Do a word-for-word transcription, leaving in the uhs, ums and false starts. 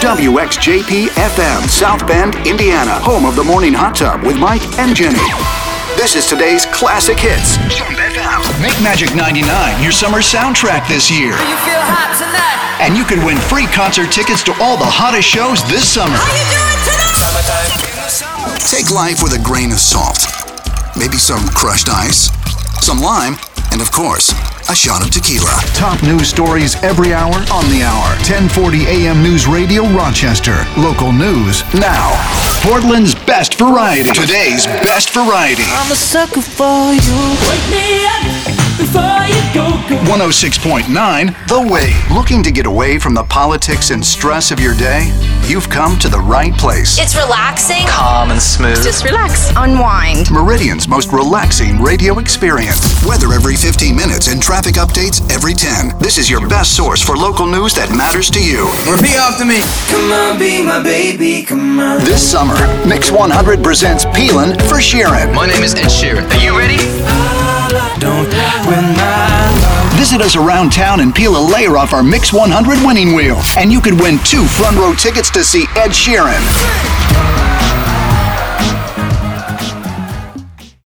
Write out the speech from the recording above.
W X J P F M, South Bend, Indiana, home of the Morning Hot Tub with Mike and Jenny. This is today's classic hits. Jump F M. Make Magic ninety-nine your summer soundtrack this year. You feel hot tonight? And you can win free concert tickets to all the hottest shows this summer. How you doing tonight? Take life with a grain of salt. Maybe some crushed ice, some lime, and of course, a shot of tequila. Top news stories every hour on the hour. ten forty A M News Radio Rochester. Local news now. Portland's best variety. Today's best variety. I'm a sucker for you. Wake me up before you go, go. one oh six point nine The Wave. Looking to get away from the politics and stress of your day? You've come to the right place. It's relaxing. Calm and smooth. Just relax. Unwind. Meridian's most relaxing radio experience. Weather every fifteen minutes and traffic updates every ten. This is your best source for local news that matters to you. Repeat after me. Come on, be my baby, come on. This summer, Mix one hundred presents Peelin' for Sheeran. My name is Ed Sheeran. Are you ready? Don't win my love. Visit us around town and peel a layer off our Mix one hundred winning wheel. And you could win two front row tickets to see Ed Sheeran.